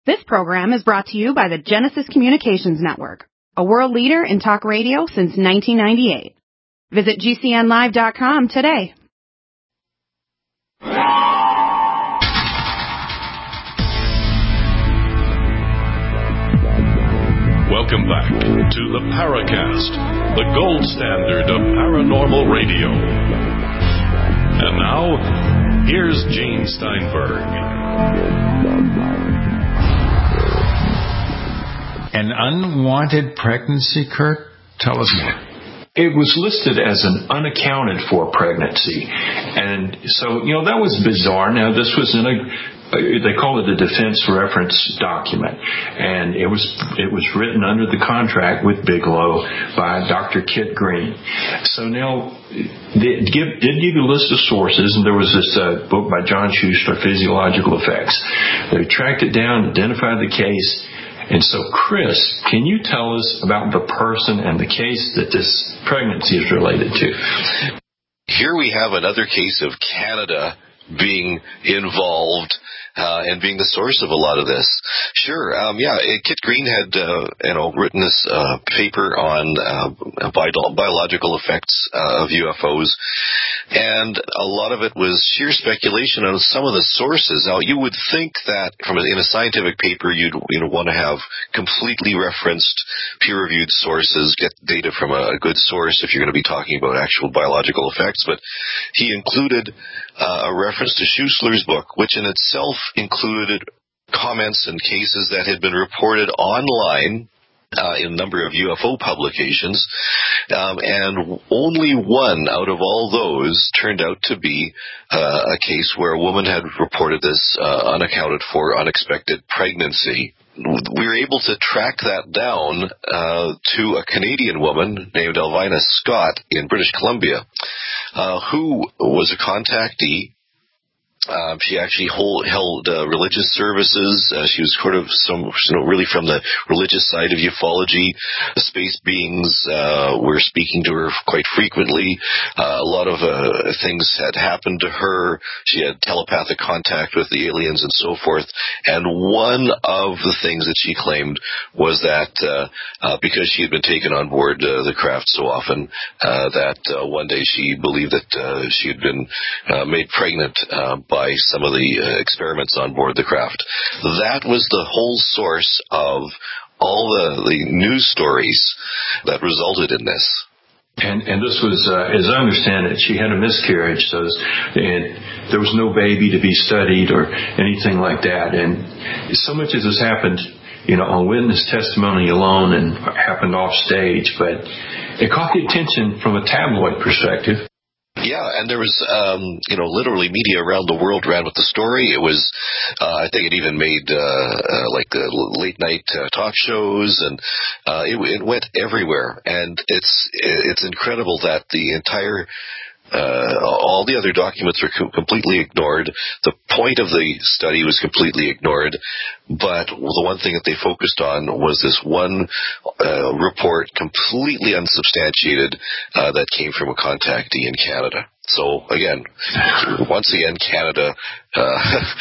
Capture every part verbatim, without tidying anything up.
This program is brought to you by the Genesis Communications Network, a world leader in talk radio since nineteen ninety-eight. Visit G C N live dot com today. Welcome back to the Paracast, the gold standard of paranormal radio. And now, here's Gene Steinberg. An unwanted pregnancy, Kurt? Tell us more. It was listed as an unaccounted for pregnancy. And so, you know, that was bizarre. Now, this was in a, they call it a defense reference document. And it was, it was written under the contract with Bigelow by Doctor Kit Green. So now, they give, did give you a list of sources, and there was this uh, book by John Schuster, Physiological Effects. They tracked it down, identified the case. And so, Chris, can you tell us about the person and the case that this pregnancy is related to? Here we have another case of Canada being involved uh, and being the source of a lot of this. Sure, um, yeah, Kit Green had uh, you know written this uh, paper on uh, bio- biological effects uh, of U F Os, and a lot of it was sheer speculation on some of the sources. Now, you would think that from a, in a scientific paper, you'd you know want to have completely referenced, peer-reviewed sources, get data from a, a good source if you're going to be talking about actual biological effects. But he included uh, a reference to Schussler's book, which in itself included comments and cases that had been reported online Uh, in a number of U F O publications, um, and only one out of all those turned out to be uh, a case where a woman had reported this uh, unaccounted for, unexpected pregnancy. We were able to track that down uh, to a Canadian woman named Elvina Scott in British Columbia, uh, who was a contactee. Um, she actually hold, held uh, religious services. Uh, she was sort of some, you know, really from the religious side of ufology. The space beings uh, were speaking to her quite frequently. Uh, a lot of uh, things had happened to her. She had telepathic contact with the aliens and so forth. And one of the things that she claimed was that uh, uh, because she had been taken on board uh, the craft so often, uh, that uh, one day she believed that uh, she had been uh, made pregnant uh, by some of the uh, experiments on board the craft. That was the whole source of all the, the news stories that resulted in this. And, and this was, uh, as I understand it, she had a miscarriage, so and there was no baby to be studied or anything like that. And so much of this happened, you know, on witness testimony alone and happened off stage, but it caught the attention from a tabloid perspective. Yeah, and there was, um, you know, literally media around the world ran with the story. It was, uh, I think it even made, uh, uh like, uh, late-night uh, talk shows, and uh, it, it went everywhere. And it's it's incredible that the entire, uh, all the other documents were co- completely ignored. The point of the study was completely ignored. But the one thing that they focused on was this one uh, report, completely unsubstantiated, uh, that came from a contactee in Canada. So again, once again, Canada uh,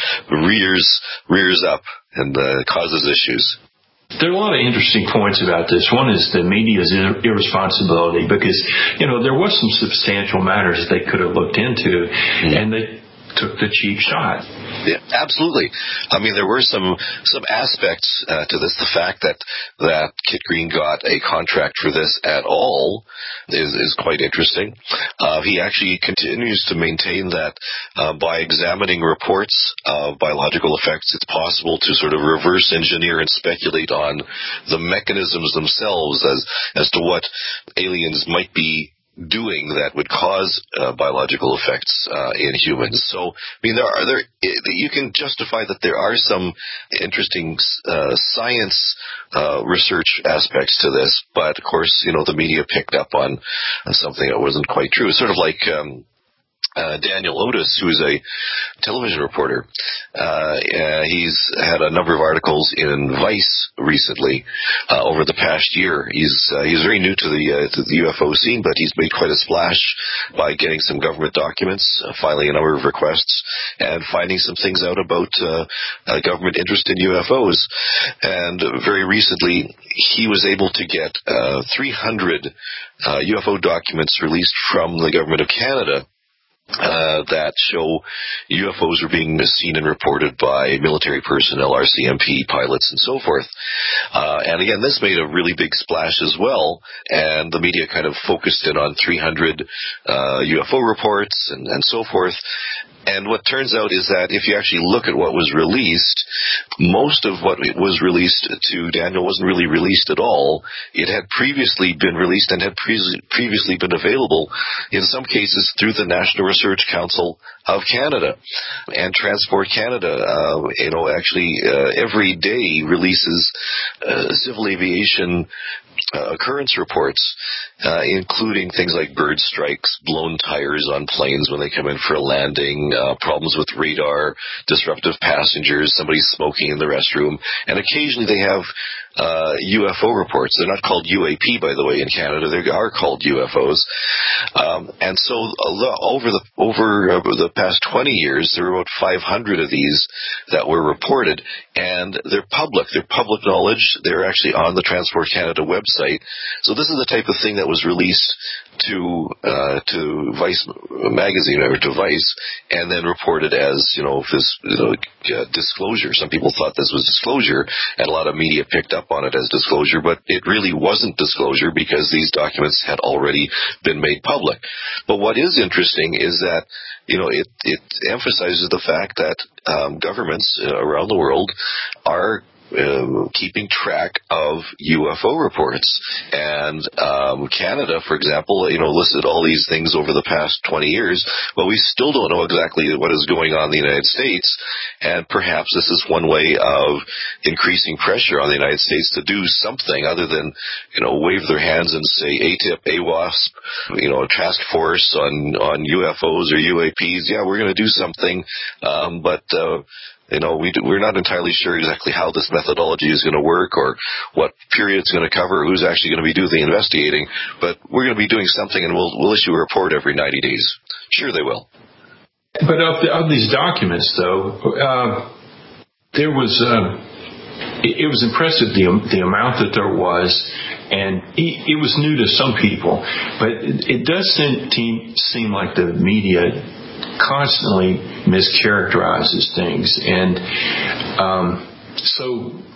rears rears up and uh, causes issues. There are a lot of interesting points about this. One is the media's irresponsibility, because, you know, there was some substantial matters that they could have looked into, mm-hmm. and they took the cheap shot. Yeah, absolutely. I mean, there were some some aspects uh, to this. The fact that that Kit Green got a contract for this at all is is quite interesting. Uh, he actually continues to maintain that uh, by examining reports of biological effects, it's possible to sort of reverse engineer and speculate on the mechanisms themselves as as to what aliens might be doing that would cause uh, biological effects uh, in humans. So, I mean, there are there you can justify that there are some interesting uh, science uh, research aspects to this, but of course, you know, the media picked up on something that wasn't quite true. It's sort of like um, Uh, Daniel Otis, who is a television reporter, uh, uh, he's had a number of articles in Vice recently uh, over the past year. He's uh, he's very new to the uh, to the U F O scene, but he's made quite a splash by getting some government documents, uh, filing a number of requests, and finding some things out about uh, uh, government interest in U F Os. And very recently, he was able to get uh, three hundred uh, U F O documents released from the Government of Canada Uh, that show U F Os are being seen and reported by military personnel, R C M P pilots, and so forth. Uh, and again, this made a really big splash as well, and the media kind of focused in on three hundred uh, U F O reports and, and so forth. And what turns out is that if you actually look at what was released, most of what was released to Daniel wasn't really released at all. It had previously been released and had pre- previously been available, in some cases, through the National Research Council of Canada. And Transport Canada, uh, you know, actually uh, every day releases uh, civil aviation Uh, occurrence reports, uh, including things like bird strikes, blown tires on planes when they come in for a landing, uh, problems with radar, disruptive passengers, somebody smoking in the restroom, and occasionally they have uh, U F O reports. They're not called U A P, by the way, in Canada. They are called U F Os. Um, and so over the over uh, the past twenty years, there were about five hundred of these that were reported, and they're public. They're public knowledge. They're actually on the Transport Canada website. So this is the type of thing that was released to uh, to Vice magazine or to Vice, and then reported as, you know, this you know, uh, disclosure. Some people thought this was disclosure, and a lot of media picked up on it as disclosure, but it really wasn't disclosure because these documents had already been made public. But what is interesting is that, you know, it, it emphasizes the fact that um, governments uh, around the world are Uh, keeping track of U F O reports. And um, Canada, for example, you know, listed all these things over the past twenty years, but we still don't know exactly what is going on in the United States. And perhaps this is one way of increasing pressure on the United States to do something other than, you know, wave their hands and say A T I P, AWASP, you know, a task force on, on U F Os or U A Ps. Yeah, we're going to do something, um, but uh, You know, we do, we're not entirely sure exactly how this methodology is going to work or what period it's going to cover, or who's actually going to be doing the investigating. But we're going to be doing something, and we'll we'll issue a report every ninety days. Sure, they will. But of, the, of these documents, though, uh, there was uh, it, it was impressive the the amount that there was, and it, it was new to some people. But it, it does seem seem like the media constantly mischaracterizes things, and um, so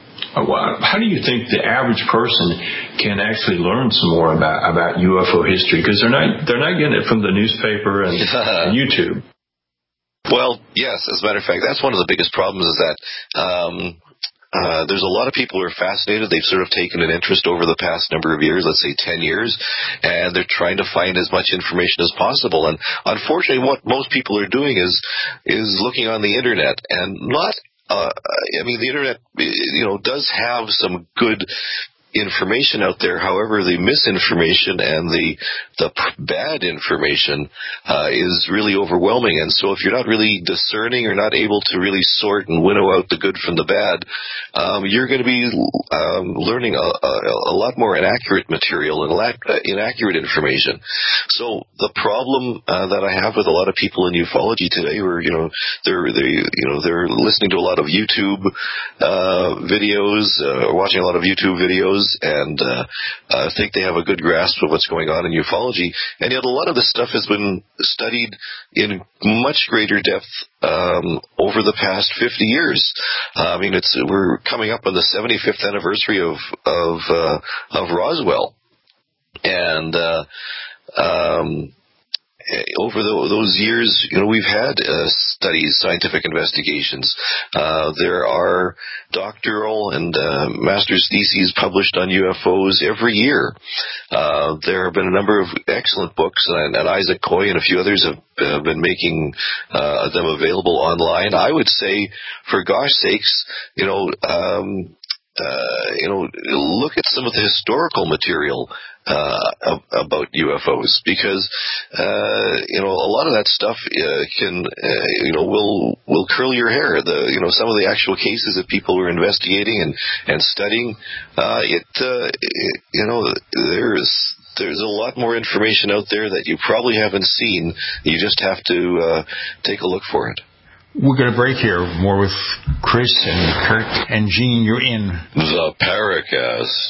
how do you think the average person can actually learn some more about, about U F O history? Because they're not they're not getting it from the newspaper and, and YouTube. Well, yes, as a matter of fact, that's one of the biggest problems is that um, Uh, there's a lot of people who are fascinated. They've sort of taken an interest over the past number of years, let's say ten years, and they're trying to find as much information as possible. And unfortunately, what most people are doing is is looking on the internet and not. Uh, I mean, the internet, you know, does have some good information out there. However, the misinformation and the the bad information uh, is really overwhelming. And so if you're not really discerning or not able to really sort and winnow out the good from the bad, um, you're going to be um, learning a, a, a lot more inaccurate material and lack, uh, inaccurate information. So the problem uh, that I have with a lot of people in ufology today, where you know they're they you know they're listening to a lot of YouTube uh, videos, uh, or watching a lot of YouTube videos, and uh, uh, think they have a good grasp of what's going on in ufology, and yet a lot of this stuff has been studied in much greater depth um, over the past fifty years. Uh, I mean, it's we're coming up on the seventy-fifth anniversary of of, uh, of Roswell, and uh, um, over the, those years, you know, we've had uh, studies, scientific investigations. Uh, there are doctoral and uh, master's theses published on U F Os every year. Uh, there have been a number of excellent books, and, and Isaac Coy and a few others have, have been making uh, them available online. I would say, for gosh sakes, you know, um, uh, you know, look at some of the historical material uh, about U F Os, because uh, you know, a lot of that stuff uh, can uh, you know will will curl your hair. The you know some of the actual cases that people were investigating and and studying, uh, it, uh, it you know there's. There's a lot more information out there that you probably haven't seen. You just have to uh, take a look for it. We're going to break here. More with Chris and Kurt and Gene. You're in the Paracast.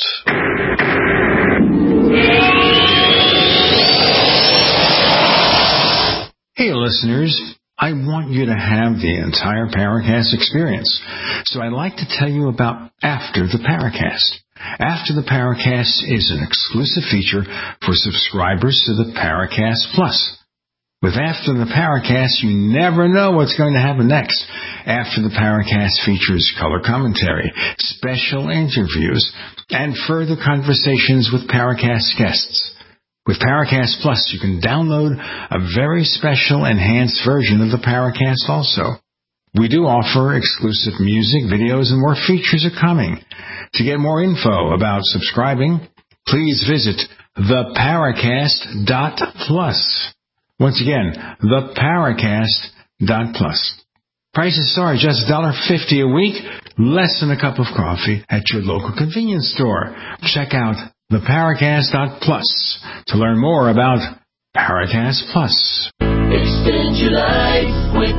Hey, listeners. I want you to have the entire Paracast experience. So I'd like to tell you about After the Paracast. After the Paracast is an exclusive feature for subscribers to the Paracast Plus. With After the Paracast, you never know what's going to happen next. After the Paracast features color commentary, special interviews, and further conversations with Paracast guests. With Paracast Plus, you can download a very special enhanced version of the Paracast also. We do offer exclusive music, videos, and more features are coming. To get more info about subscribing, please visit the paracast dot plus. Once again, the paracast dot plus. Prices start just one dollar fifty a week, less than a cup of coffee at your local convenience store. Check out the paracast dot plus to learn more about Paracast Plus. Extend your life with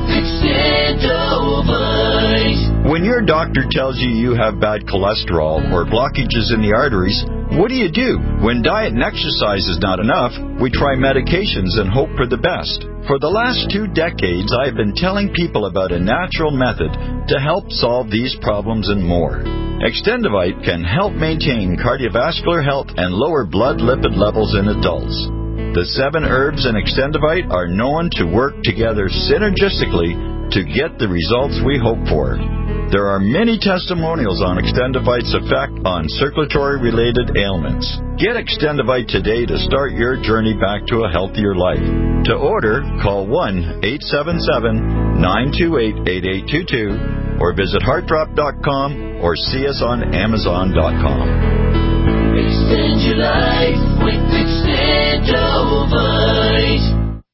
Extendovite. When your doctor tells you you have bad cholesterol or blockages in the arteries, what do you do? When diet and exercise is not enough, we try medications and hope for the best. For the last two decades, I have been telling people about a natural method to help solve these problems and more. Extendovite can help maintain cardiovascular health and lower blood lipid levels in adults. The seven herbs in Extendovite are known to work together synergistically to get the results we hope for. There are many testimonials on Extendovite's effect on circulatory-related ailments. Get Extendovite today to start your journey back to a healthier life. To order, call one eight seven seven, nine two eight, eight eight two two or visit heart drop dot com or see us on amazon dot com. Extend your life with Extendovite.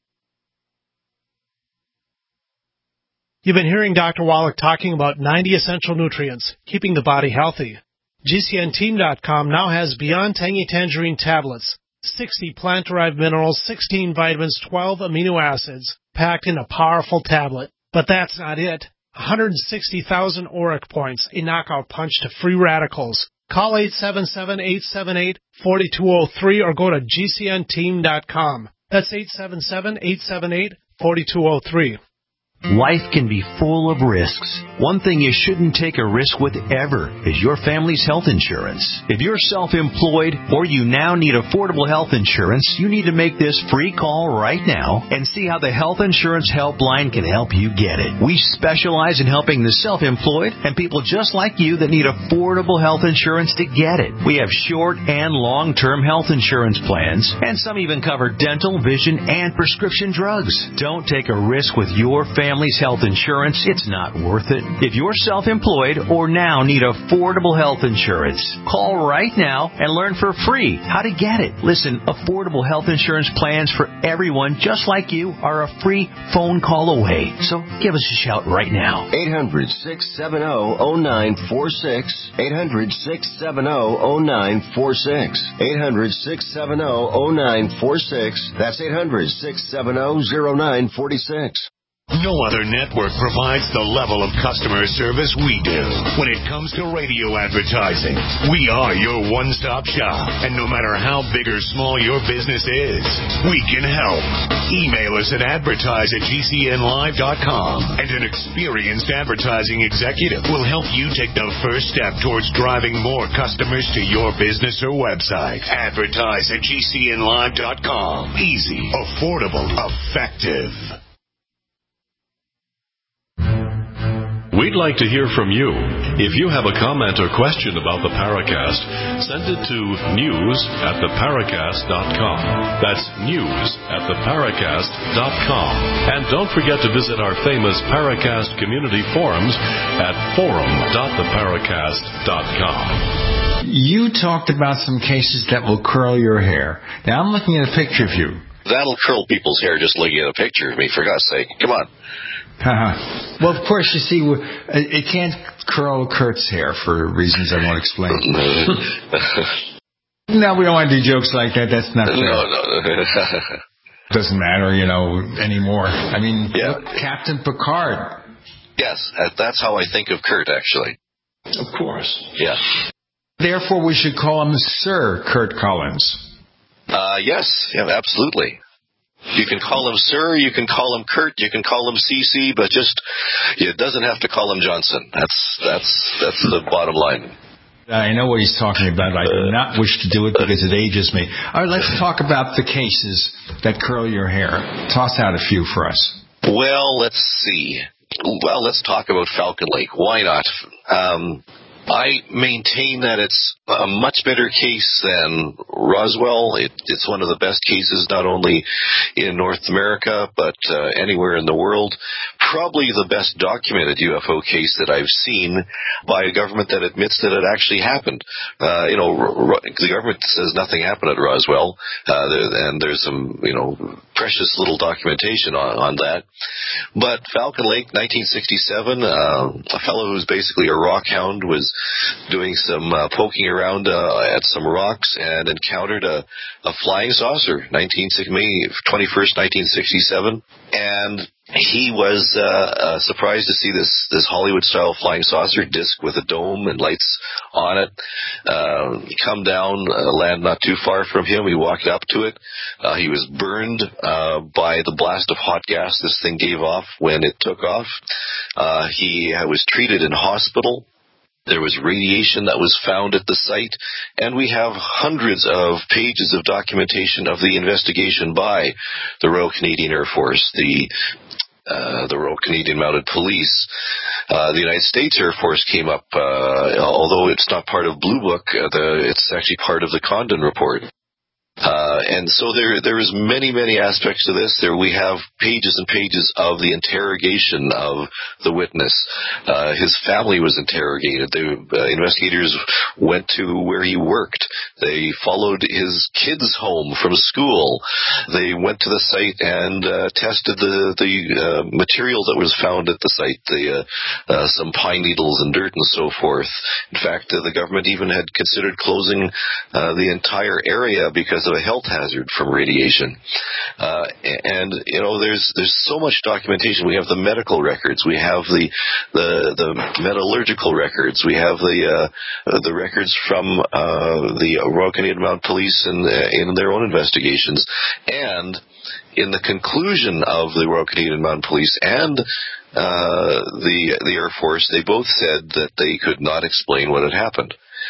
You've been hearing Doctor Wallach talking about ninety essential nutrients, keeping the body healthy. G C N team dot com now has Beyond Tangy Tangerine tablets, sixty plant-derived minerals, sixteen vitamins, twelve amino acids, packed in a powerful tablet. But that's not it. one hundred sixty thousand auric points, a knockout punch to free radicals. Call eight seven seven, eight seven eight, four two zero three or go to G C N team dot com. That's eight seven seven, eight seven eight, four two zero three. Life can be full of risks. One thing you shouldn't take a risk with ever is your family's health insurance. If you're self-employed or you now need affordable health insurance, you need to make this free call right now and see how the Health Insurance Helpline can help you get it. We specialize in helping the self-employed and people just like you that need affordable health insurance to get it. We have short and long-term health insurance plans, and some even cover dental, vision, and prescription drugs. Don't take a risk with your family. Family's health insurance, it's not worth it. If you're self-employed or now need affordable health insurance, call right now and learn for free how to get it. Listen, affordable health insurance plans for everyone just like you are a free phone call away. So give us a shout right now. eight hundred, six seven zero, zero nine four six. eight hundred, six seven zero, zero nine four six. eight hundred, six seven zero, zero nine four six. That's eight hundred, six seven zero, zero nine four six. No other network provides the level of customer service we do. When it comes to radio advertising, we are your one-stop shop. And no matter how big or small your business is, we can help. Email us at advertise at G C N live dot com, and an experienced advertising executive will help you take the first step towards driving more customers to your business or website. Advertise at G C N live dot com. Easy, affordable, effective. We'd like to hear from you. If you have a comment or question about the Paracast, send it to news at the paracast dot com. That's news at the paracast dot com. And don't forget to visit our famous Paracast community forums at forum dot the paracast dot com. You talked about some cases that will curl your hair. Now, I'm looking at a picture of you. That'll curl people's hair just looking at a picture of me, for God's sake. Come on. Uh-huh. Well, of course, you see, it can't curl Kurt's hair for reasons I won't explain. No, we don't want to do jokes like that. That's not fair. No, no, no. Doesn't matter, you know, anymore. I mean, yeah. Captain Picard. Yes, that's how I think of Kurt, actually. Of course. Yeah. Therefore, we should call him Sir Kurt Collins. Uh, yes, yeah, absolutely. You can call him Sir, you can call him Kurt, you can call him C C, but just, it doesn't have to call him Johnson. That's that's that's the bottom line. I know what he's talking about. I do not wish to do it because it ages me. All right, let's talk about the cases that curl your hair. Toss out a few for us. Well, let's see. Well, let's talk about Falcon Lake. Why not? Um, I maintain that it's a much better case than Roswell. It, it's one of the best cases not only in North America, but uh, anywhere in the world. Probably the best documented U F O case that I've seen by a government that admits that it actually happened. Uh, you know, r- r- the government says nothing happened at Roswell, uh, there, and there's some, you know, precious little documentation on, on that. But Falcon Lake, nineteen sixty-seven, uh, a fellow who's basically a rock hound was doing some uh, poking around uh, at some rocks and encountered a, a flying saucer, May twenty-first, nineteen sixty-seven, and he was uh, uh, surprised to see this, this Hollywood-style flying saucer disc with a dome and lights on it uh, come down, uh, land not too far from him. He walked up to it. Uh, he was burned uh, by the blast of hot gas this thing gave off when it took off. Uh, he uh, was treated in hospital. There was radiation that was found at the site, and we have hundreds of pages of documentation of the investigation by the Royal Canadian Air Force, the uh, the Royal Canadian Mounted Police. Uh, the United States Air Force came up, uh, although it's not part of Blue Book, uh, the, it's actually part of the Condon Report. Uh, and so there, there is many, many aspects to this. There we have pages and pages of the interrogation of the witness. Uh, his family was interrogated. The uh, investigators went to where he worked. They followed his kids home from school. They went to the site and uh, tested the the uh, material that was found at the site, the uh, uh, some pine needles and dirt and so forth. In fact, uh, the government even had considered closing uh, the entire area because of a health hazard from radiation. Uh, and, you know, there's there's so much documentation. We have the medical records. We have the the, the metallurgical records. We have the uh, the records from uh, the Royal Canadian Mounted Police in, in their own investigations. And in the conclusion of the Royal Canadian Mounted Police and uh, the the Air Force, they both said that they could not explain what had happened.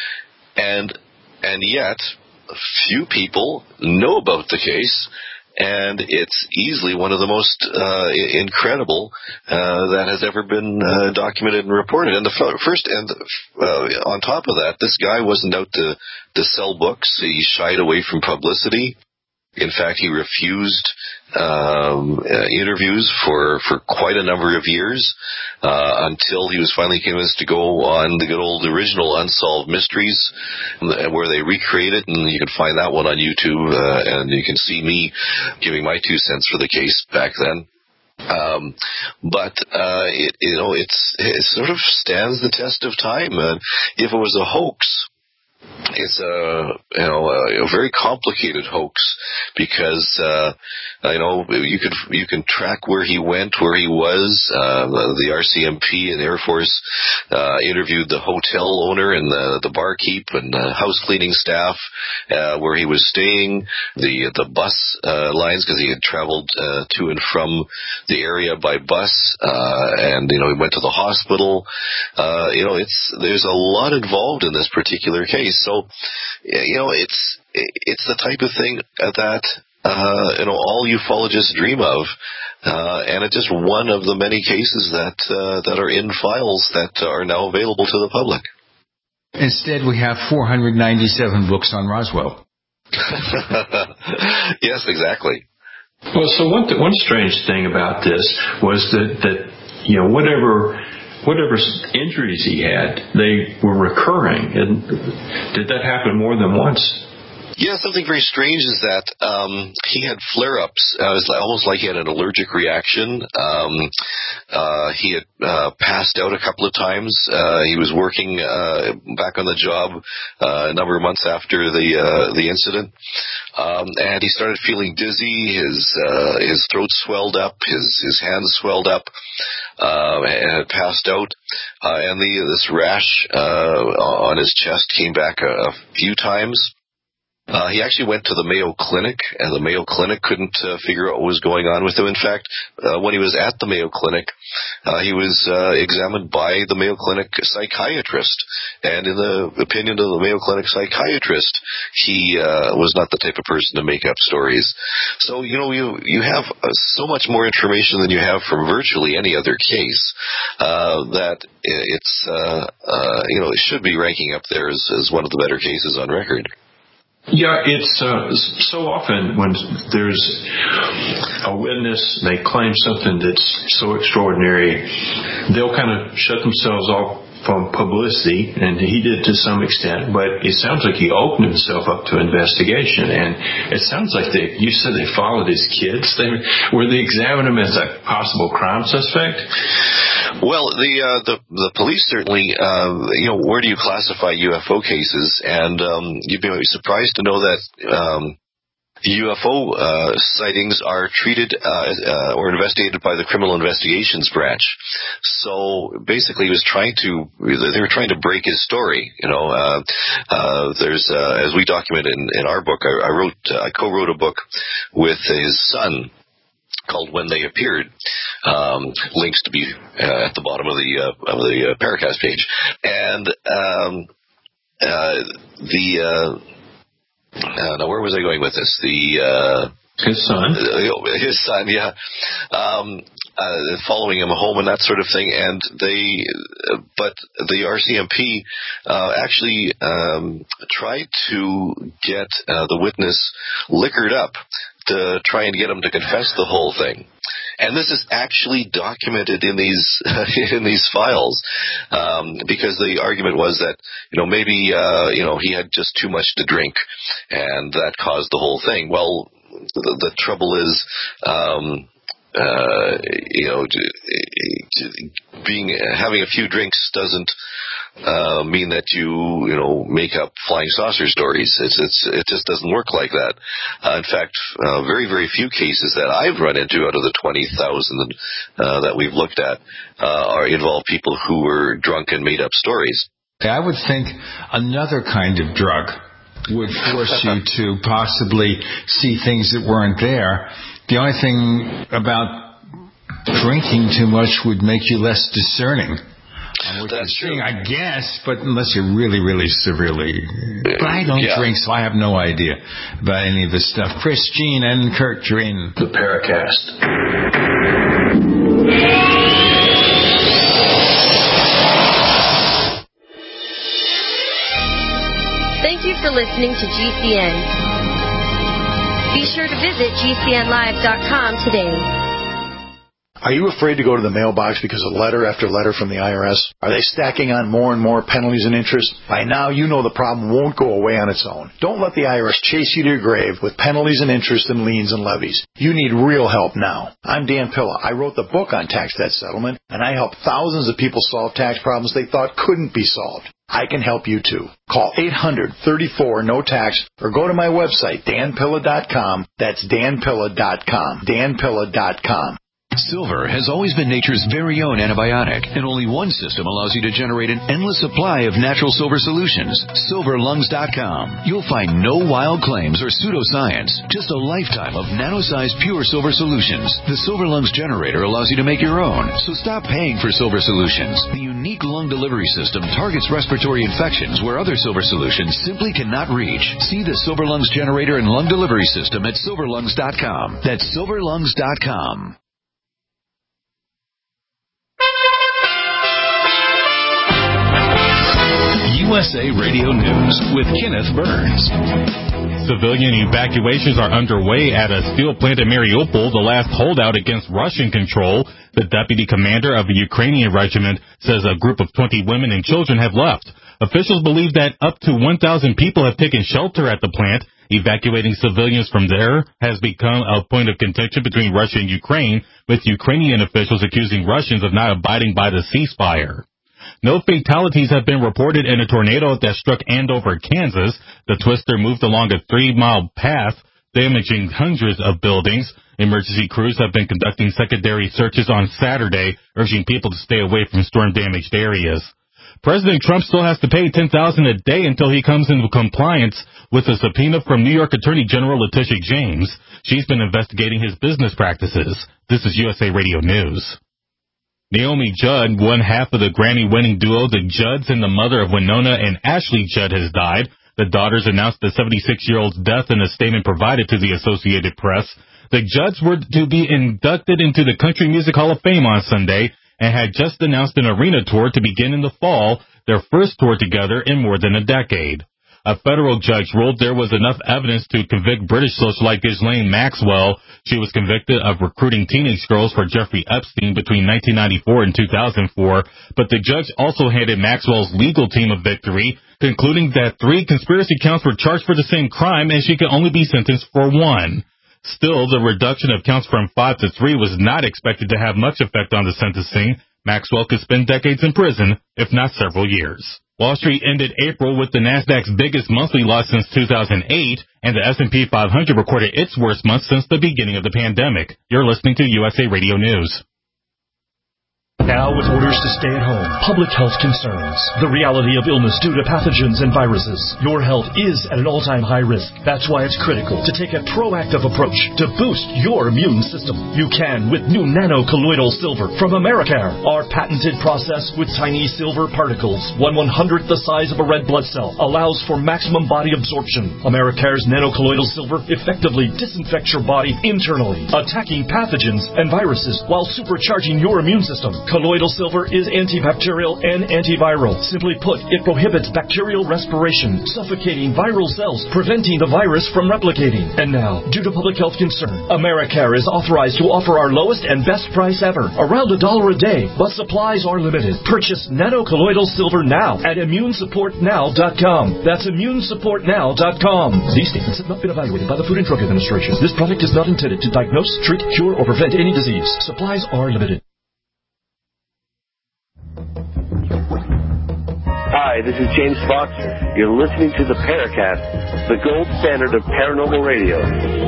And and yet, few people know about the case, and it's easily one of the most uh, incredible uh, that has ever been uh, documented and reported. And the f- first, and uh, on top of that, this guy wasn't out to, to sell books. He shied away from publicity. In fact, he refused um, uh, interviews for, for quite a number of years uh, until he was finally convinced to go on the good old original Unsolved Mysteries, where they recreate it, and you can find that one on YouTube, uh, and you can see me giving my two cents for the case back then. Um, but, uh, it, you know, it's, it sort of stands the test of time. Uh, if it was a hoax, it's a, you know, a, a very complicated hoax because, uh, you know, you could, you can track where he went, where he was. Uh, the R C M P and Air Force, uh, interviewed the hotel owner and the, the barkeep and the house cleaning staff, uh, where he was staying, the, the bus, uh, lines, because he had traveled, uh, to and from the area by bus, uh, and, you know, he went to the hospital. Uh, you know, it's, there's a lot involved in this particular case. So, you know, it's it's the type of thing that, uh, you know, all ufologists dream of. Uh, and it's just one of the many cases that uh, that are in files that are now available to the public. Instead, we have four hundred ninety-seven books on Roswell. Yes, exactly. Well, so one th- one strange thing about this was that, that you know, whatever whatever injuries he had, they were recurring. And did that happen more than once? Yeah, something very strange is that um, he had flare-ups. Uh, it was almost like he had an allergic reaction. Um, uh, he had uh, passed out a couple of times. Uh, he was working uh, back on the job uh, a number of months after the uh, the incident, um, and he started feeling dizzy. His uh, his throat swelled up. His his hands swelled up, uh, and had passed out. Uh, and the this rash uh, on his chest came back a, a few times. Uh, he actually went to the Mayo Clinic, and the Mayo Clinic couldn't uh, figure out what was going on with him. In fact, uh, when he was at the Mayo Clinic, uh, he was uh, examined by the Mayo Clinic psychiatrist. And in the opinion of the Mayo Clinic psychiatrist, he uh, was not the type of person to make up stories. So, you know, you you have uh, so much more information than you have from virtually any other case uh, that it's, uh, uh, you know, it should be ranking up there as, as one of the better cases on record. Yeah, it's uh, so often when there's a witness, they claim something that's so extraordinary, they'll kind of shut themselves off from publicity, and he did to some extent, but it sounds like he opened himself up to investigation, and it sounds like they, you said they followed his kids. They, were they examining him as a possible crime suspect? Well, the uh, the the police certainly, uh, you know, where do you classify U F O cases? And um, you'd be surprised to know that um, U F O uh, sightings are treated uh, uh, or investigated by the Criminal Investigations Branch. So basically, he was trying to, they were trying to break his story. You know, uh, uh, there's, uh, as we document in, in our book, I, I wrote, I co-wrote a book with his son called When They Appeared. Um, links to be uh, at the bottom of the uh, of the uh, Paracast page. And um, uh, the uh, uh, now where was I going with this? The uh, his son, uh, his son, yeah. Um, uh, following him home and that sort of thing. And they, uh, but the R C M P uh, actually um, tried to get uh, the witness liquored up to try and get him to confess the whole thing. And this is actually documented in these in these files, um, because the argument was that, you know, maybe uh, you know, he had just too much to drink, and that caused the whole thing. Well, the, the trouble is, um, uh, you know, being having a few drinks doesn't uh, mean that you you know make up flying saucer stories. It's it's it just doesn't work like that. Uh, in fact, uh, very very few cases that I've run into out of the twenty thousand uh, that we've looked at uh, are involve people who were drunk and made up stories. I would think another kind of drug would force you to possibly see things that weren't there. The only thing about drinking too much would make you less discerning. What That's true, I guess, but unless you're really, really severely... But I don't yeah. drink, so I have no idea about any of this stuff. Chris, Gene, and Kurt, you're in the Paracast. Thank you for listening to G C N. Be sure to visit G C N live dot com today. Are you afraid to go to the mailbox because of letter after letter from the I R S? Are they stacking on more and more penalties and interest? By now, you know the problem won't go away on its own. Don't let the I R S chase you to your grave with penalties and interest and liens and levies. You need real help now. I'm Dan Pilla. I wrote the book on tax debt settlement, and I helped thousands of people solve tax problems they thought couldn't be solved. I can help you too. Call eight hundred, thirty-four, no tax or go to my website, dan pilla dot com. That's dan pilla dot com. dan pilla dot com. Silver has always been nature's very own antibiotic, and only one system allows you to generate an endless supply of natural silver solutions. silver lungs dot com. You'll find no wild claims or pseudoscience, just a lifetime of nano-sized pure silver solutions. The Silver Lungs generator allows you to make your own, so stop paying for silver solutions. The unique lung delivery system targets respiratory infections where other silver solutions simply cannot reach. See the Silver Lungs generator and lung delivery system at silver lungs dot com. That's silver lungs dot com. S A Radio News with Kenneth Burns. Civilian evacuations are underway at a steel plant in Mariupol, the last holdout against Russian control. The deputy commander of the Ukrainian regiment says a group of twenty women and children have left. Officials believe that up to one thousand people have taken shelter at the plant. Evacuating civilians from there has become a point of contention between Russia and Ukraine, with Ukrainian officials accusing Russians of not abiding by the ceasefire. No fatalities have been reported in a tornado that struck Andover, Kansas. The twister moved along a three-mile path, damaging hundreds of buildings. Emergency crews have been conducting secondary searches on Saturday, urging people to stay away from storm-damaged areas. President Trump still has to pay ten thousand dollars a day until he comes into compliance with a subpoena from New York Attorney General Letitia James. She's been investigating his business practices. This is U S A Radio News. Naomi Judd, one half of the Grammy-winning duo The Judds and the mother of Winona and Ashley Judd, has died. The daughters announced the seventy-six-year-old's death in a statement provided to the Associated Press. The Judds were to be inducted into the Country Music Hall of Fame on Sunday and had just announced an arena tour to begin in the fall, their first tour together in more than a decade. A federal judge ruled there was enough evidence to convict British socialite Ghislaine Maxwell. She was convicted of recruiting teenage girls for Jeffrey Epstein between nineteen ninety-four and two thousand four, but the judge also handed Maxwell's legal team a victory, concluding that three conspiracy counts were charged for the same crime and she could only be sentenced for one. Still, the reduction of counts from five to three was not expected to have much effect on the sentencing. Maxwell could spend decades in prison, if not several years. Wall Street ended April with the Nasdaq's biggest monthly loss since two thousand eight, and the S and P five hundred recorded its worst month since the beginning of the pandemic. You're listening to U S A Radio News. Now, with orders to stay at home, public health concerns, the reality of illness due to pathogens and viruses, your health is at an all-time high risk. That's why it's critical to take a proactive approach to boost your immune system. You can with new nano-colloidal silver from Americare. Our patented process with tiny silver particles, one one-hundredth the size of a red blood cell, allows for maximum body absorption. Americare's nano-colloidal silver effectively disinfects your body internally, attacking pathogens and viruses while supercharging your immune system. Colloidal silver is antibacterial and antiviral. Simply put, it prohibits bacterial respiration, suffocating viral cells, preventing the virus from replicating. And now, due to public health concern, Americare is authorized to offer our lowest and best price ever, around a dollar a day, but supplies are limited. Purchase nano-colloidal silver now at immune support now dot com. That's immune support now dot com. These statements have not been evaluated by the Food and Drug Administration. This product is not intended to diagnose, treat, cure, or prevent any disease. Supplies are limited. Hi, this is James Fox. You're listening to the Paracast, the gold standard of paranormal radio.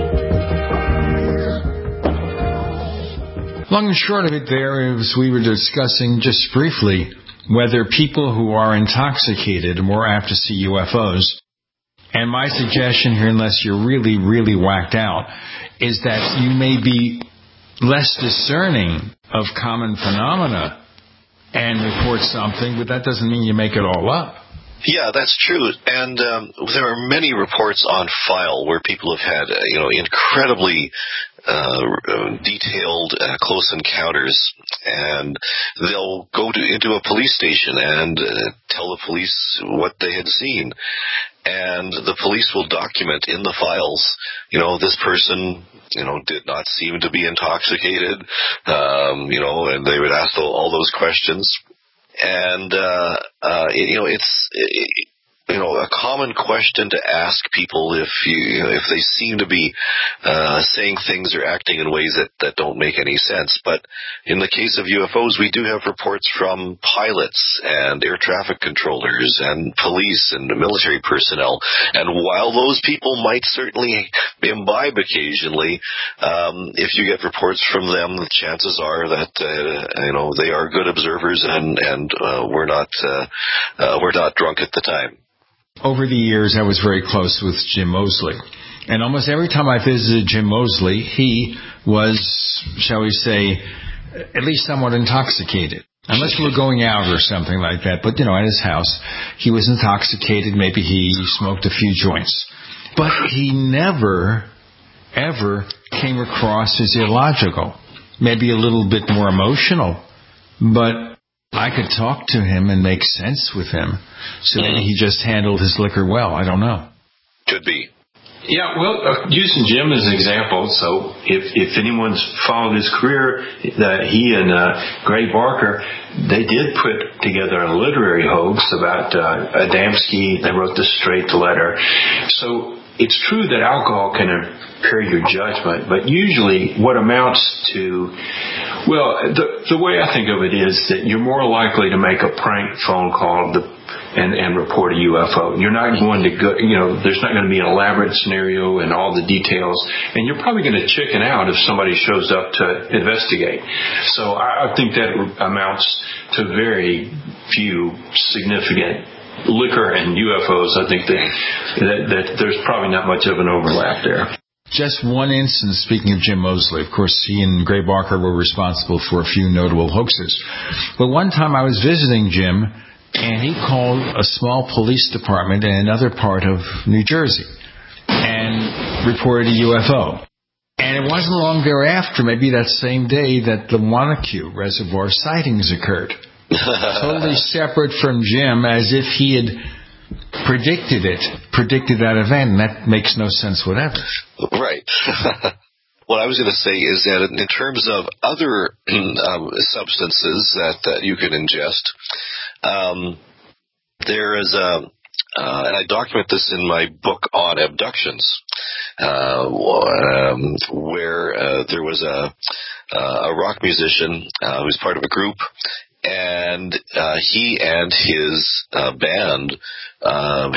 Long and short of it there is we were discussing just briefly whether people who are intoxicated are more apt to see U F Os. And my suggestion here, unless you're really, really whacked out, is that you may be less discerning of common phenomena and report something, but that doesn't mean you make it all up. Yeah, that's true. And um, there are many reports on file where people have had, uh, you know, incredibly uh, detailed uh, close encounters, and they'll go to, into a police station and uh, tell the police what they had seen. And the police will document in the files, you know, this person, you know, did not seem to be intoxicated, um, you know, and they would ask all those questions. And, uh, uh, you know, it's, it, you know, a common question to ask people if you, you know, if they seem to be uh, saying things or acting in ways that, that don't make any sense. But in the case of U F Os, we do have reports from pilots and air traffic controllers and police and military personnel. And while those people might certainly imbibe occasionally, um, if you get reports from them, the chances are that uh, you know they are good observers and and uh, we're not uh, uh, we're not drunk at the time. Over the years, I was very close with Jim Moseley. And almost every time I visited Jim Moseley, he was, shall we say, at least somewhat intoxicated. Unless we were going out or something like that. But, you know, at his house, he was intoxicated. Maybe he smoked a few joints. But he never, ever came across as illogical. Maybe a little bit more emotional. But I could talk to him and make sense with him. So maybe he just handled his liquor well. I don't know. Could be. Yeah, well, uh, using Jim as an example, so if if anyone's followed his career, uh, he and uh, Gray Barker, they did put together a literary hoax about uh, Adamski. They wrote the straight letter. So it's true that alcohol can impair your judgment, but usually what amounts to, well, the the way I think of it is that you're more likely to make a prank phone call the And, and report a U F O. You're not going to go, you know, there's not going to be an elaborate scenario and all the details, and you're probably going to chicken out if somebody shows up to investigate. So I, I think that amounts to very few significant liquor and U F Os. I think that, that, that there's probably not much of an overlap there. Just one instance, speaking of Jim Moseley, of course, he and Gray Barker were responsible for a few notable hoaxes. But one time I was visiting Jim, and he called a small police department in another part of New Jersey and reported a U F O. And it wasn't long thereafter, maybe that same day, that the Wanacue Reservoir sightings occurred. Totally separate from Jim, as if he had predicted it, predicted that event, and that makes no sense whatever. Right. What I was going to say is that in terms of other um, substances that, that you can ingest, um, there is a, uh, and I document this in my book on abductions, uh, um, where uh, there was a, a rock musician uh, who was part of a group, and uh, he and his uh, band um,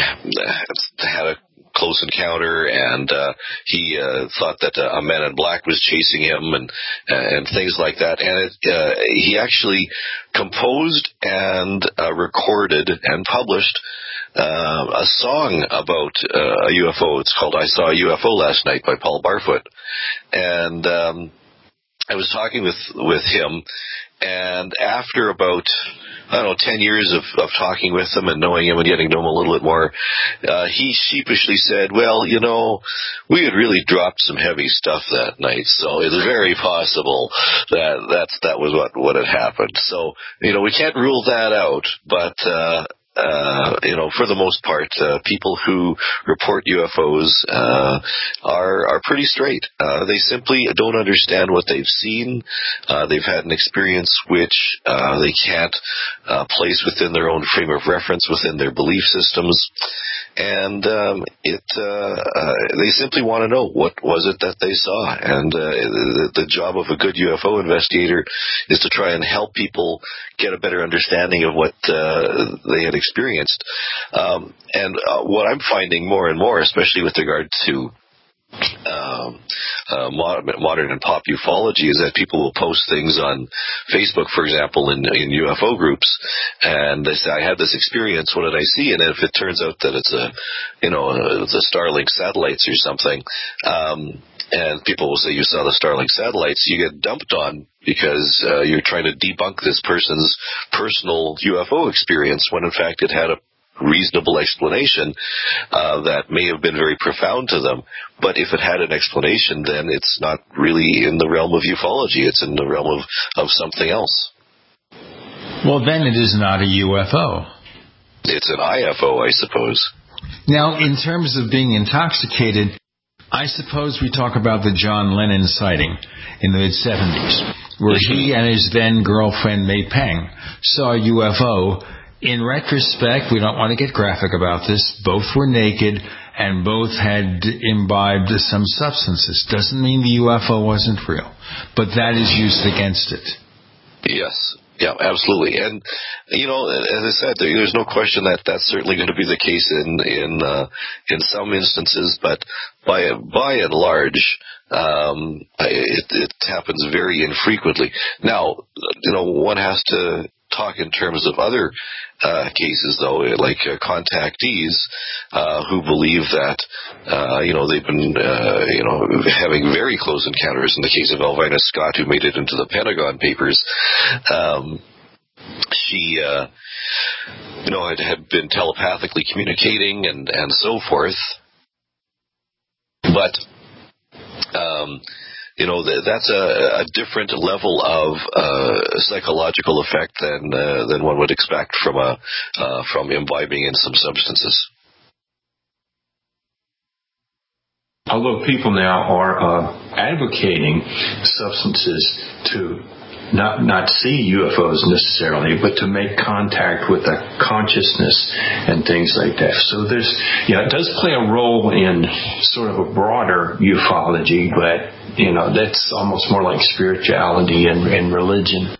had a close encounter, and uh, he uh, thought that uh, a man in black was chasing him, and and things like that. And it, uh, he actually composed and uh, recorded and published uh, a song about uh, a U F O. It's called "I Saw a U F O Last Night" by Paul Barfoot. And um, I was talking with with him, and after about, I don't know, ten years of, of talking with him and knowing him and getting to know him a little bit more, uh, he sheepishly said, well, you know, we had really dropped some heavy stuff that night, so it's very possible that that's, that was what, what had happened. So, you know, we can't rule that out, but, uh, Uh, you know, for the most part, uh, people who report U F Os uh, are are pretty straight. Uh, they simply don't understand what they've seen. Uh, they've had an experience which uh, they can't uh, place within their own frame of reference, within their belief systems, and um, it uh, uh, they simply want to know what was it that they saw. And uh, the, the job of a good U F O investigator is to try and help people get a better understanding of what uh, they had experienced. Um, and uh, what I'm finding more and more, especially with regard to um, uh, modern and pop ufology, is that people will post things on Facebook, for example, in, in U F O groups, and they say, I had this experience, what did I see? And if it turns out that it's a, you know, uh, the Starlink satellites or something, um, and people will say you saw the Starlink satellites, you get dumped on because uh, you're trying to debunk this person's personal U F O experience when, in fact, it had a reasonable explanation uh, that may have been very profound to them. But if it had an explanation, then it's not really in the realm of ufology. It's in the realm of, of something else. Well, then it is not a U F O. It's an I F O, I suppose. Now, in terms of being intoxicated, I suppose we talk about the John Lennon sighting in the mid-seventies, where he and his then-girlfriend May Pang saw a U F O. In retrospect, we don't want to get graphic about this. Both were naked and both had imbibed some substances. Doesn't mean the U F O wasn't real, but that is used against it. Yes. Yeah, absolutely. And, you know, as I said, there's no question that that's certainly going to be the case in in uh, in some instances, but by by and large, um, it, it happens very infrequently. Now, you know, one has to talk in terms of other uh, cases, though, like uh, contactees uh, who believe that, uh, you know, they've been, uh, you know, having very close encounters. In the case of Elvina Scott, who made it into the Pentagon Papers, um, she, uh, you know, had, had been telepathically communicating and, and so forth. But, um, you know, th- that's a, a different level of uh, psychological effect than uh, than one would expect from a uh, from imbibing in some substances. Although people now are uh, advocating substances to not not see U F Os necessarily, but to make contact with a consciousness and things like that. So there's, yeah, it does play a role in sort of a broader ufology, but, you know, that's almost more like spirituality and, and religion.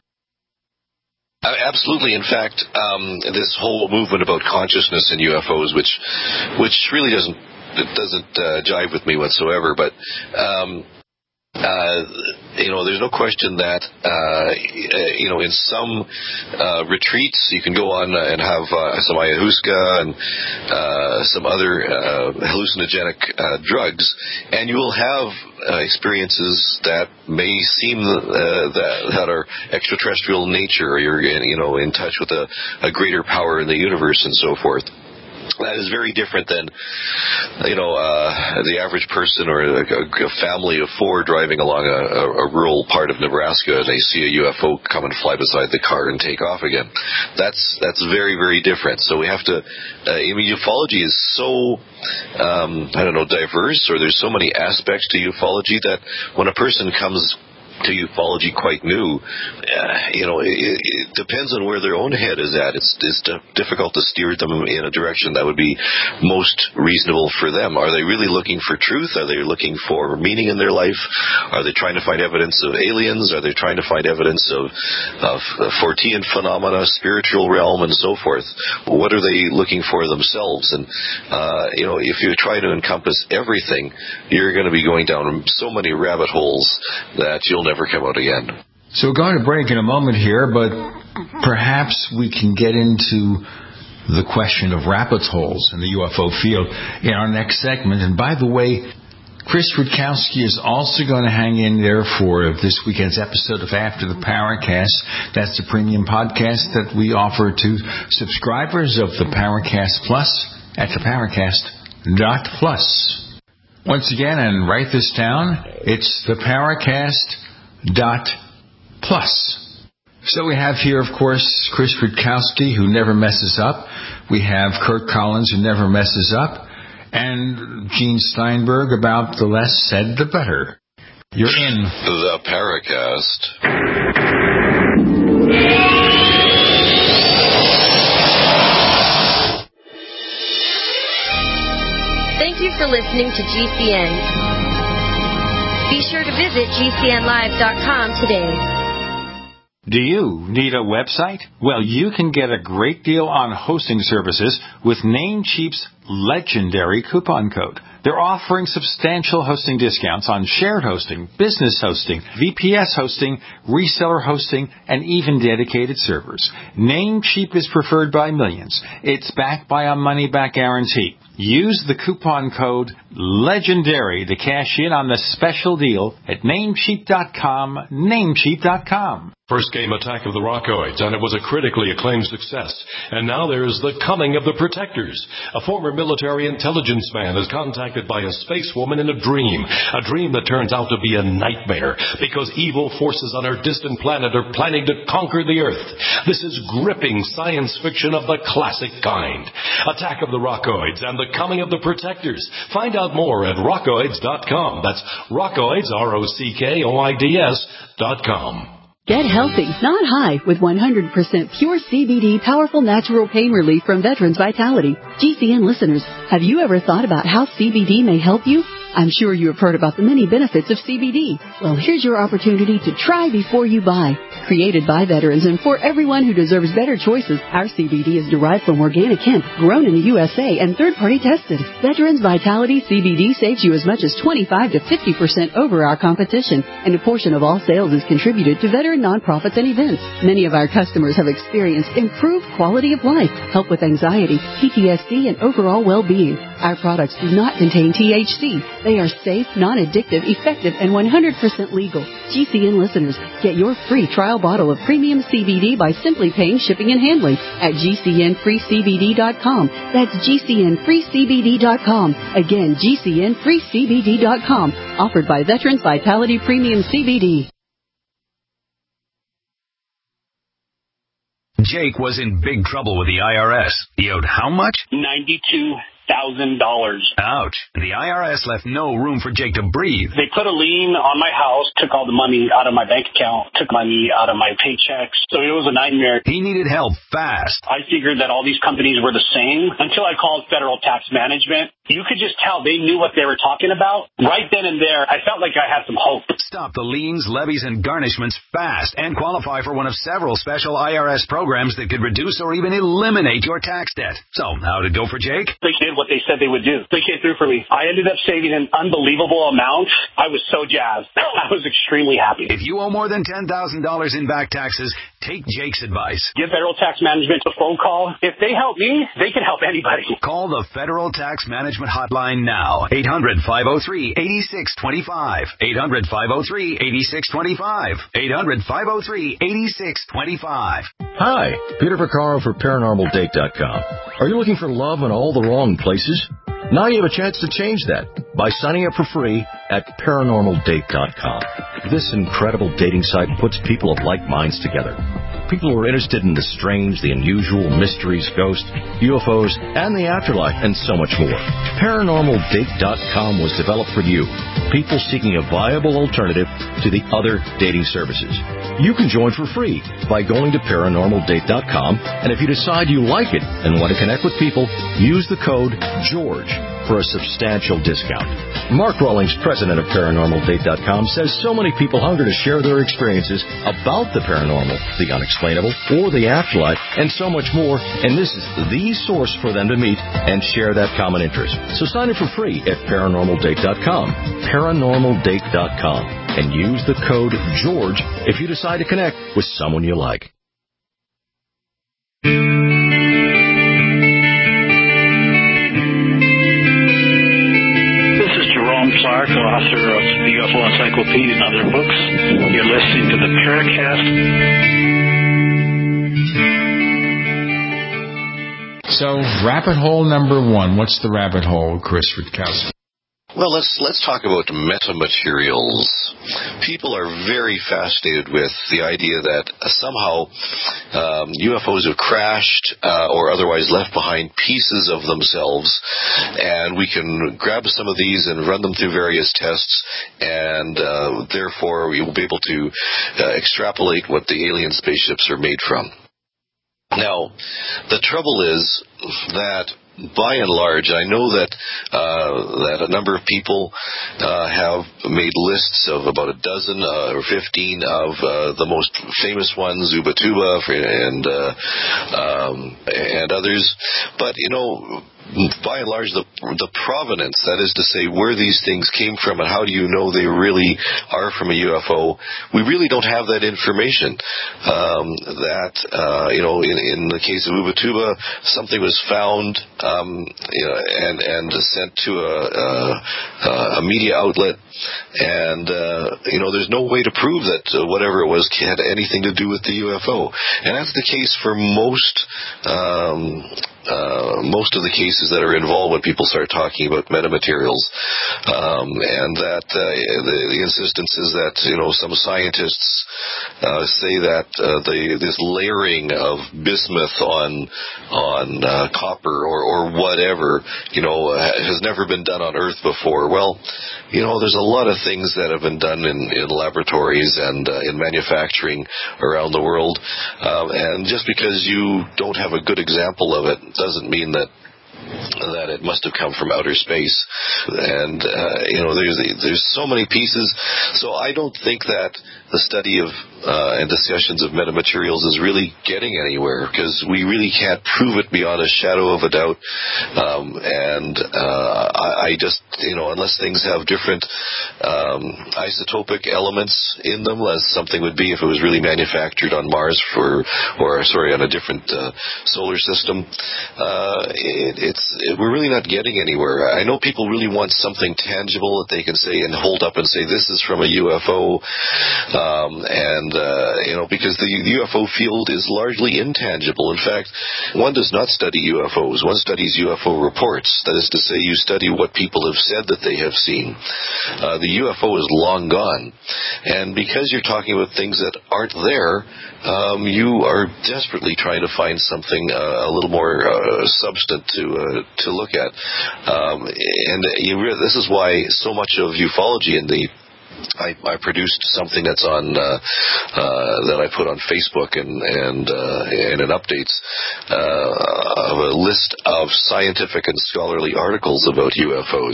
Uh, absolutely. In fact, um, this whole movement about consciousness and U F Os, which which really doesn't it doesn't uh, jive with me whatsoever, but um, Uh, you know, there's no question that, uh, you know, in some uh, retreats, you can go on and have uh, some ayahuasca and uh, some other uh, hallucinogenic uh, drugs, and you will have uh, experiences that may seem uh, that, that are extraterrestrial in nature, or you're, you know, in touch with a, a greater power in the universe and so forth. That is very different than, you know, uh, the average person or a, a family of four driving along a, a rural part of Nebraska and they see a U F O come and fly beside the car and take off again. That's that's very, very different. So we have to, uh, I mean, ufology is so, um, I don't know, diverse, or there's so many aspects to ufology that when a person comes to ufology quite new, uh, you know, it, it depends on where their own head is at. It's, it's difficult to steer them in a direction that would be most reasonable for them. Are they really looking for truth? Are they looking for meaning in their life? Are they trying to find evidence of aliens? Are they trying to find evidence of, of Fortean phenomena, spiritual realm, and so forth? What are they looking for themselves? And, uh, you know, if you try to encompass everything, you're going to be going down so many rabbit holes that you'll never come out again. So we're going to break in a moment here, but perhaps we can get into the question of rabbit holes in the U F O field in our next segment. And by the way, Chris Rutkowski is also going to hang in there for this weekend's episode of After the Paracast. That's the premium podcast that we offer to subscribers of the Paracast Plus at the paracast dot plus. Once again, and write this down, it's the Paracast dot plus. So we have here, of course, Chris Rutkowski, who never messes up. We have Kurt Collins, who never messes up. And Gene Steinberg about the less said, the better. You're in the Paracast. Thank you for listening to G C N. Be sure to visit G C N live dot com today. Do you need a website? Well, you can get a great deal on hosting services with Namecheap's legendary coupon code. They're offering substantial hosting discounts on shared hosting, business hosting, V P S hosting, reseller hosting, and even dedicated servers. Namecheap is preferred by millions. It's backed by a money-back guarantee. Use the coupon code LEGENDARY to cash in on the special deal at Namecheap dot com, Namecheap dot com. First came Attack of the Rockoids, and it was a critically acclaimed success. And now there's The Coming of the Protectors. A former military intelligence man is contacted by a space woman in a dream. A dream that turns out to be a nightmare because evil forces on our distant planet are planning to conquer the Earth. This is gripping science fiction of the classic kind. Attack of the Rockoids and The Coming of the Protectors. Find out more at rockoids dot com. That's Rockoids, R O C K O I D S dot com. Get healthy, not high, with one hundred percent pure C B D powerful natural pain relief from Veterans Vitality. G C N listeners, have you ever thought about how C B D may help you? I'm sure you have heard about the many benefits of C B D. Well, here's your opportunity to try before you buy. Created by veterans and for everyone who deserves better choices, our C B D is derived from organic hemp, grown in the U S A, and third-party tested. Veterans Vitality C B D saves you as much as twenty-five to fifty percent over our competition, and a portion of all sales is contributed to veteran nonprofits and events. Many of our customers have experienced improved quality of life, help with anxiety, P T S D, and overall well-being. Our products do not contain T H C. They are safe, non-addictive, effective, and one hundred percent legal. G C N listeners, get your free trial bottle of premium C B D by simply paying shipping and handling at G C N free C B D dot com. That's G C N free C B D dot com. Again, G C N free C B D dot com. Offered by Veterans Vitality Premium C B D. Jake was in big trouble with the I R S. He owed how much? ninety-two thousand dollars. Ouch. The I R S left no room for Jake to breathe. They put a lien on my house, took all the money out of my bank account, took money out of my paychecks. So it was a nightmare. He needed help fast. I figured that all these companies were the same until I called Federal Tax Management. You could just tell they knew what they were talking about. Right then and there, I felt like I had some hope. Stop the liens, levies, and garnishments fast and qualify for one of several special I R S programs that could reduce or even eliminate your tax debt. So, how'd it go for Jake? They did what they said they would do. They came through for me. I ended up saving an unbelievable amount. I was so jazzed. I was extremely happy. If you owe more than ten thousand dollars in back taxes, take Jake's advice. Give Federal Tax Management a phone call. If they help me, they can help anybody. Call the Federal Tax Management Hotline now. eight hundred, five oh three, eight six two five. eight hundred, five oh three, eight six two five. eight hundred, five oh three, eight six two five. Hi, Peter Vaccaro for Paranormal Date dot com. Are you looking for love in all the wrong places? Now you have a chance to change that by signing up for free at Paranormal Date dot com. This incredible dating site puts people of like minds together. People who are interested in the strange, the unusual, mysteries, ghosts, U F Os, and the afterlife, and so much more. Paranormal Date dot com was developed for you, people seeking a viable alternative to the other dating services. You can join for free by going to Paranormal Date dot com, and if you decide you like it and want to connect with people, use the code GEORGE for a substantial discount. Mark Rawlings, president of Paranormal Date dot com, says so many people hunger to share their experiences about the paranormal, the unexplainable, or the afterlife, and so much more, and this is the source for them to meet and share that common interest. So sign up for free at Paranormal Date dot com, Paranormal Date dot com, and use the code GEORGE if you decide to connect with someone you like. Clark, author of the U F O Encyclopedia and other books. You're listening to the Paracast. So, rabbit hole number one. What's the rabbit hole, Chris Rutkowski? Well, let's let's talk about metamaterials. People are very fascinated with the idea that uh, somehow um, U F Os have crashed uh, or otherwise left behind pieces of themselves, and we can grab some of these and run them through various tests, and uh, therefore we will be able to uh, extrapolate what the alien spaceships are made from. Now, the trouble is that by and large, I know that uh, that a number of people uh, have made lists of about a dozen uh, or fifteen of uh, the most famous ones, Ubatuba and uh, um, and others. But you know, by and large, the the provenance, that is to say, where these things came from and how do you know they really are from a U F O, we really don't have that information. Um, that uh, you know, in, in the case of Ubatuba, something was found. Um, you know, and and sent to a, a, a media outlet, and uh, you know, there's no way to prove that uh, whatever it was had anything to do with the U F O, and that's the case for most um, uh, most of the cases that are involved when people start talking about metamaterials, um, and that uh, the, the insistence is that you know some scientists uh, say that uh, the this layering of bismuth on on uh, copper or or whatever, you know, has never been done on Earth before. Well, you know, there's a lot of things that have been done in, in laboratories and uh, in manufacturing around the world. Um, and just because you don't have a good example of it doesn't mean that that it must have come from outer space. And, uh, you know, there's there's so many pieces. So I don't think that the study of uh, and discussions of metamaterials is really getting anywhere, because we really can't prove it beyond a shadow of a doubt. Um, and uh, I, I I just, you know, unless things have different um, isotopic elements in them, as something would be if it was really manufactured on Mars for, or sorry, on a different uh, solar system, uh, it, it's it, we're really not getting anywhere. I know people really want something tangible that they can say and hold up and say, this is from a U F O, um, and, uh, you know, because the U F O field is largely intangible. In fact, one does not study U F Os. One studies U F O reports. That is to say, you study what people have said that they have seen. Uh, the U F O is long gone. And because you're talking about things that aren't there, um, you are desperately trying to find something uh, a little more uh, substantive to uh, to look at. Um, and you re- this is why so much of ufology in the I, I produced something that's on uh, uh, that I put on Facebook and and uh, and in updates uh, of a list of scientific and scholarly articles about U F Os,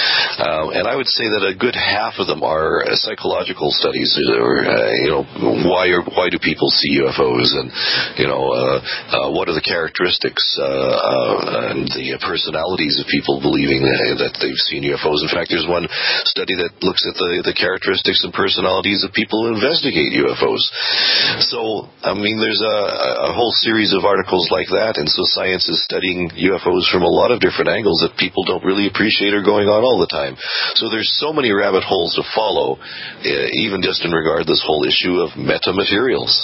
uh, and I would say that a good half of them are uh, psychological studies, or uh, you know, why are why do people see U F Os, and you know, uh, uh, what are the characteristics uh, uh, and the personalities of people believing that, that they've seen U F Os. In fact, there's one study that looks at the the characteristics and personalities of people who investigate U F Os. So, I mean, there's a, a whole series of articles like that, and so science is studying U F Os from a lot of different angles that people don't really appreciate are going on all the time. So there's so many rabbit holes to follow, uh, even just in regard to this whole issue of metamaterials.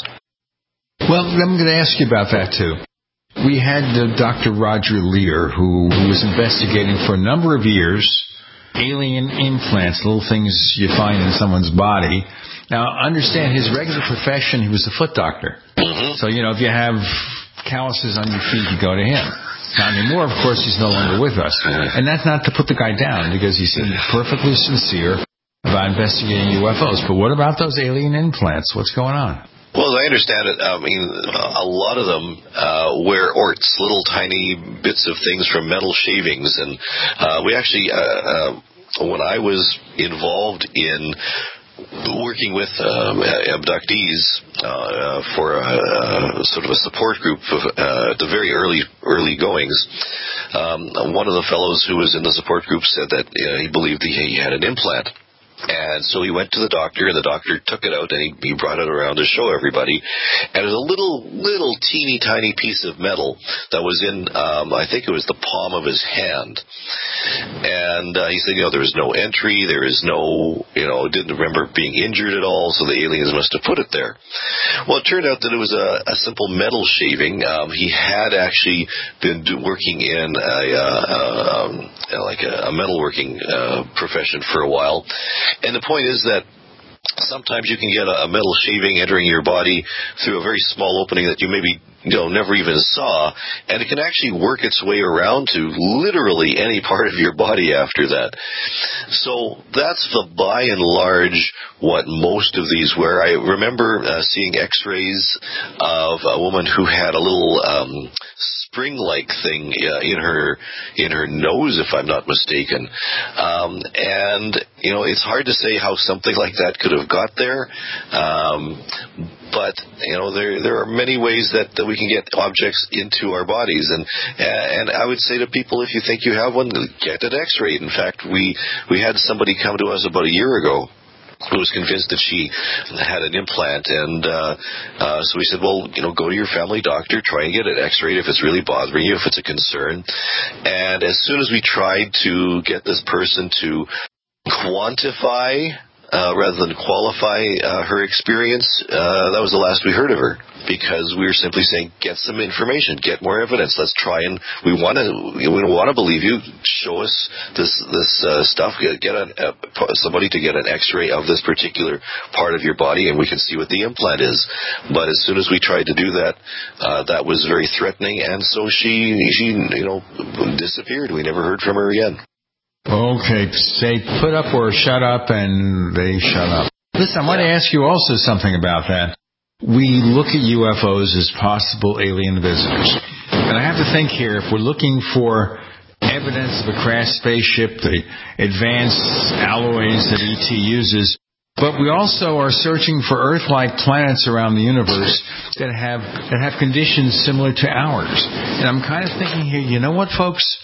Well, I'm going to ask you about that, too. We had uh, Doctor Roger Lear, who, who was investigating for a number of years alien implants, little things you find in someone's body. Now, understand his regular profession, he was a foot doctor. Mm-hmm. So, you know, if you have calluses on your feet, you go to him. Not anymore, of course, he's no longer with us. And that's not to put the guy down, because he seemed perfectly sincere about investigating U F Os. But what about those alien implants? What's going on? Well, as I understand it, I mean, a lot of them uh, wear orts, little tiny bits of things from metal shavings. And uh, we actually, uh, uh, when I was involved in working with um, abductees uh, for a, a sort of a support group of, uh, at the very early early goings, um, one of the fellows who was in the support group said that uh, he believed he, he had an implant. And so he went to the doctor, and the doctor took it out, and he, he brought it around to show everybody. And it was a little, little teeny tiny piece of metal that was in, um, I think it was the palm of his hand. And uh, he said, you know, there was no entry, there is no, you know, didn't remember being injured at all, so the aliens must have put it there. Well, it turned out that it was a, a simple metal shaving. Um, he had actually been do, working in a, uh, um, like a, a metalworking uh, profession for a while. And the point is that sometimes you can get a metal shaving entering your body through a very small opening that you maybe you know never even saw, and it can actually work its way around to literally any part of your body after that. So that's the by and large what most of these wear. I remember uh, seeing x-rays of a woman who had a little um, spring-like thing uh, in her in her nose, if I'm not mistaken. Um, and, you know, it's hard to say how something like that could have got there. Um, but, you know, there there are many ways that, that we can get objects into our bodies. And and I would say to people, if you think you have one, get it x-rayed. In fact, we, we had somebody come to us about a year ago who was convinced that she had an implant, and uh, uh, so we said, well, you know, go to your family doctor, try and get it x-rayed if it's really bothering you, if it's a concern. And as soon as we tried to get this person to quantify uh, rather than qualify uh, her experience, uh, that was the last we heard of her, because we were simply saying, get some information, get more evidence. Let's try and we want to we want to believe you. Show us this this uh, stuff. Get, get a, a, somebody to get an X-ray of this particular part of your body, and we can see what the implant is. But as soon as we tried to do that, uh, that was very threatening, and so she she you know disappeared. We never heard from her again. Okay, say put up or shut up, and they shut up. Listen, I want to ask you also something about that. We look at U F Os as possible alien visitors. And I have to think here, if we're looking for evidence of a crashed spaceship, the advanced alloys that E T uses, but we also are searching for Earth-like planets around the universe that have that have conditions similar to ours. And I'm kind of thinking here, you know what, folks?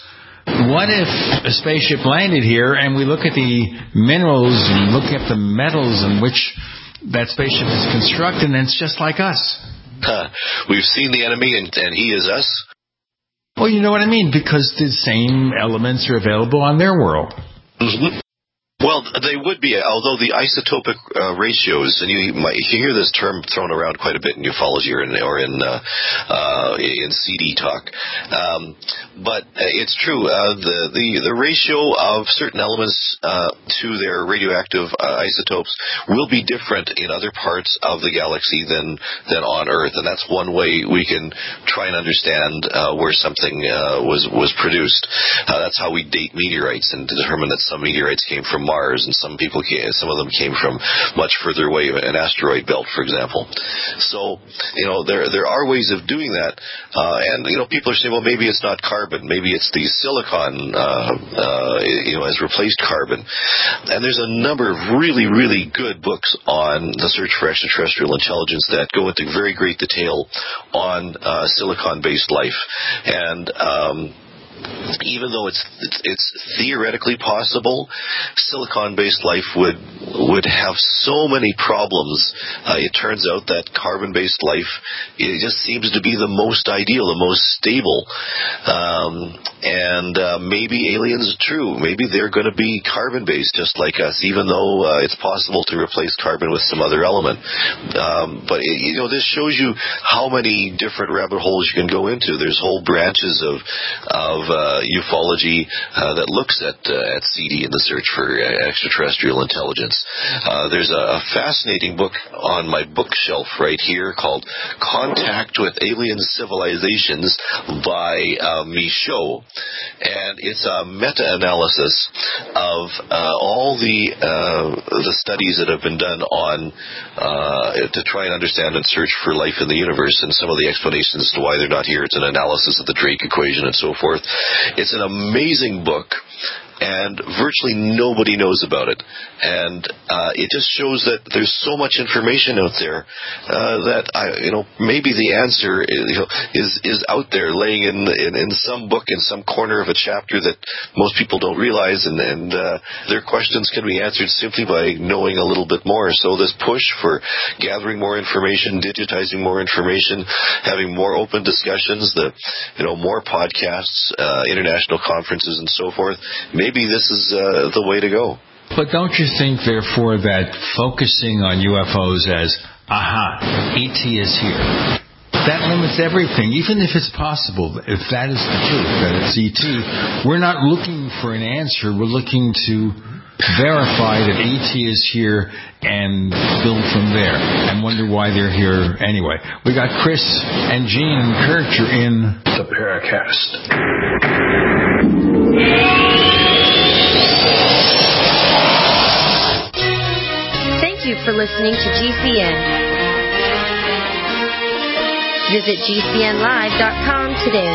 What if a spaceship landed here and we look at the minerals and look at the metals in which that spaceship is constructed, and it's just like us? Huh. We've seen the enemy, and, and he is us? Well, you know what I mean, because the same elements are available on their world. Mm-hmm. Well, they would be, although the isotopic uh, ratios, and you might you hear this term thrown around quite a bit in ufology or in, or in, uh, uh, in C D talk, um, but it's true. Uh, the, the the ratio of certain elements uh, to their radioactive uh, isotopes will be different in other parts of the galaxy than than on Earth, and that's one way we can try and understand uh, where something uh, was was produced. Uh, that's how we date meteorites and determine that some meteorites came from Mars, and some people came, some of them came from much further away, an asteroid belt, for example. So, you know, there there are ways of doing that, uh, and you know, people are saying, well, maybe it's not carbon, maybe it's the silicon, uh, uh, you know, has replaced carbon. And there's a number of really, really good books on the search for extraterrestrial intelligence that go into very great detail on uh, silicon-based life, and um, even though it's, it's it's theoretically possible, silicon-based life would would have so many problems. Uh, it turns out that carbon-based life, it just seems to be the most ideal, the most stable. Um, and uh, maybe aliens are true. Maybe they're going to be carbon-based, just like us, even though uh, it's possible to replace carbon with some other element. Um, but it, you know, this shows you how many different rabbit holes you can go into. There's whole branches of of Uh, ufology uh, that looks at uh, at C D in the search for uh, extraterrestrial intelligence. Uh, there's a, a fascinating book on my bookshelf right here called Contact with Alien Civilizations by uh, Michaud, and it's a meta-analysis of uh, all the uh, the studies that have been done on uh, to try and understand and search for life in the universe, and some of the explanations as to why they're not here. It's an analysis of the Drake equation and so forth. It's an amazing book, and virtually nobody knows about it. And uh, it just shows that there's so much information out there uh, that I, you know, maybe the answer is, you know, is is out there, laying in, in in some book in some corner of a chapter that most people don't realize, and and uh, their questions can be answered simply by knowing a little bit more. So this push for gathering more information, digitizing more information, having more open discussions, the you know more podcasts, uh, international conferences, and so forth. Maybe this is uh, the way to go. But don't you think, therefore, that focusing on U F Os as, aha, E T is here, that limits everything, even if it's possible, if that is the truth, that it's E T, we're not looking for an answer, we're looking to verify that E T is here and build from there and wonder why they're here anyway. We got Chris and Gene and Kurt, you're in the Paracast. Thank you for listening to G C N. Visit G C N live dot com today.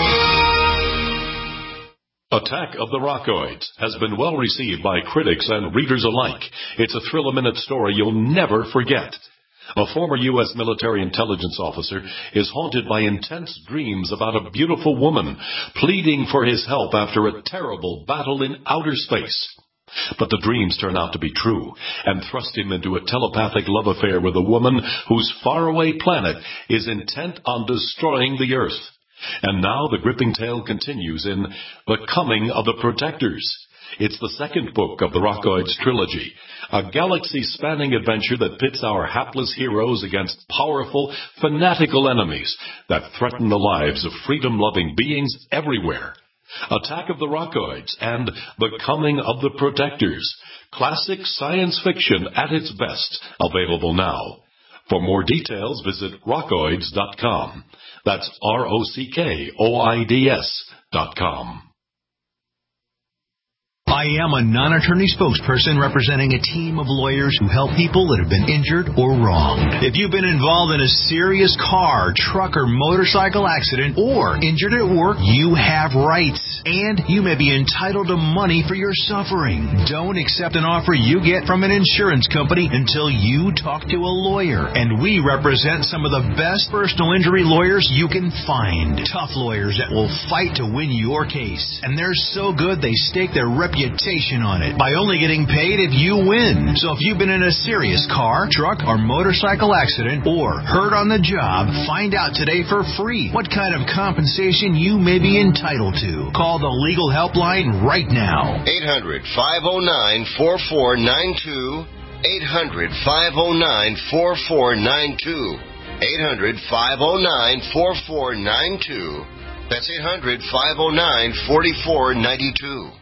Attack of the Rockoids has been well received by critics and readers alike. It's a thrill-a-minute story you'll never forget. A former U S military intelligence officer is haunted by intense dreams about a beautiful woman pleading for his help after a terrible battle in outer space. But the dreams turn out to be true and thrust him into a telepathic love affair with a woman whose faraway planet is intent on destroying the Earth. And now the gripping tale continues in The Coming of the Protectors. It's the second book of the Rockoids trilogy, a galaxy-spanning adventure that pits our hapless heroes against powerful, fanatical enemies that threaten the lives of freedom-loving beings everywhere. Attack of the Rockoids and The Coming of the Protectors. Classic science fiction at its best. Available now. For more details, visit rockoids dot com. That's R O C K O I D S dot com. I am a non-attorney spokesperson representing a team of lawyers who help people that have been injured or wronged. If you've been involved in a serious car, truck, or motorcycle accident or injured at work, you have rights, and you may be entitled to money for your suffering. Don't accept an offer you get from an insurance company until you talk to a lawyer. And we represent some of the best personal injury lawyers you can find. Tough lawyers that will fight to win your case. And they're so good they stake their reputation on it by only getting paid if you win. So if you've been in a serious car, truck, or motorcycle accident or hurt on the job, find out today for free what kind of compensation you may be entitled to. Call the legal helpline right now. eight hundred, five oh nine, four four nine two. eight hundred, five oh nine, four four nine two. eight hundred, five oh nine, four four nine two. That's eight hundred, five oh nine, four four nine two.